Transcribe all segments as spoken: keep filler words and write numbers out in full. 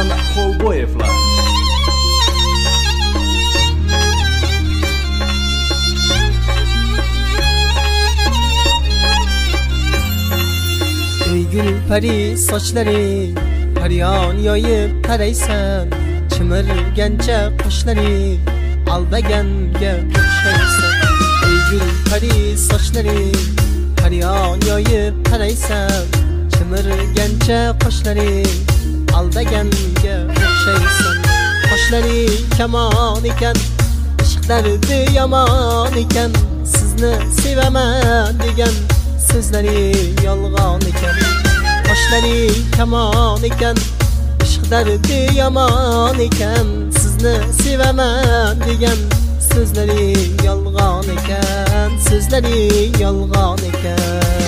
Husan Xolboyevlar. Ey gül pari soçları Paryan yoyib taraysan Chimirgancha qoshlari aldaganga o'xshaysan. Ey gul pari soçları Paryan yoyib taraysan Chimirgancha qoshlari aldaganga o'xshaysan. Qoshlari kamon ekan, ishq dardi yomon ekan, sizni sevaman degan so'zlari yolg'on ekan. Qoshlari kamon ekan, ishq dardi yomon ekan, sizni sevaman degan so'zlari yolg'on ekan, so'zlari yolg'on ekan.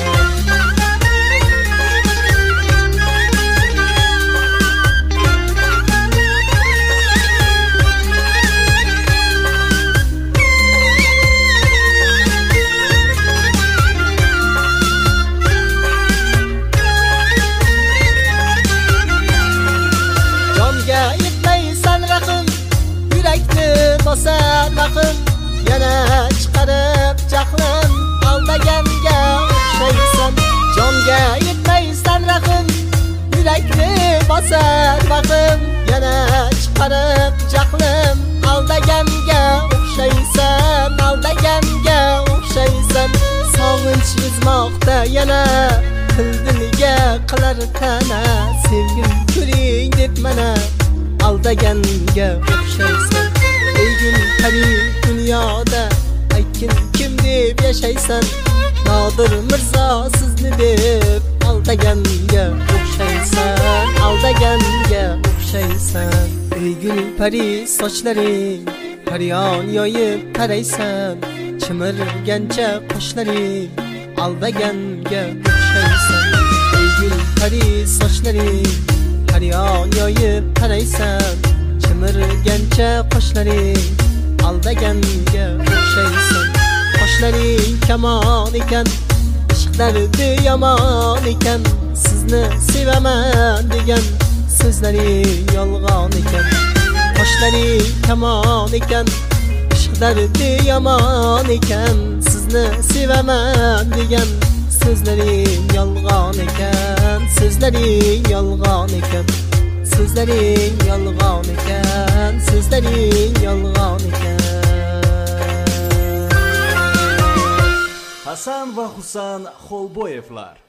Bosar vaqim yana chiqarib jahlim aldaganga o'xshaysan. Jonga yetmaysan rahim, yurakni bosar vaqim yana chiqarib jahlim aldaganga o'xshaysan, aldaganga o'xshaysan. Sog'inch yuzmoqda yana dildiniga qilar tana, sevgim ko'ring deb mana aldaganga o'xshaysan. Ey gul pari dunyoda aytgin kim deb yashaysan, Nodir Mirzo sizni deb aldaganga o'xshaysan, aldaganga o'xshaysan. Ey gul pari sochlari Paryon yoyib taraysan, chimirgancha qoshlari aldaganga o'xshaysan. Ey gul pari sochlari Paryon yoyib taraysan, chimirgancha qoshlari aldaganga o'xshaysan. Qoshlari kamon ekan, ishq dardi yomon ekan, sizni sevaman degan so'zlari yolg'on ekan. Qoshlari kamon ekan, ishq dardi yomon ekan, sizni sevaman degan so'zlari yolg'on ekan, so'zlari yolg'on ekan. So'zlaring yolg'on ekan, so'zlaring yolg'on ekan. Hasan va Husan Xolboyevlar.